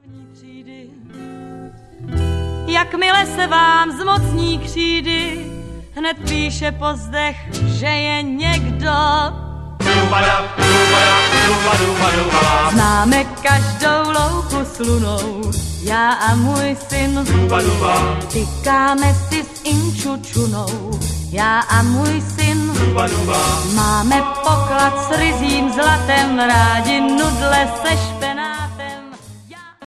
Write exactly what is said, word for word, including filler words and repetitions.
Jakmile se vám zmocní křídy, hned píše pozdech, že je někdo. Známe každou louku s lunou, já a můj syn. Tykáme si s inčučunou, já a můj syn. Máme poklad s ryzím zlatem, rádi nudle se špená.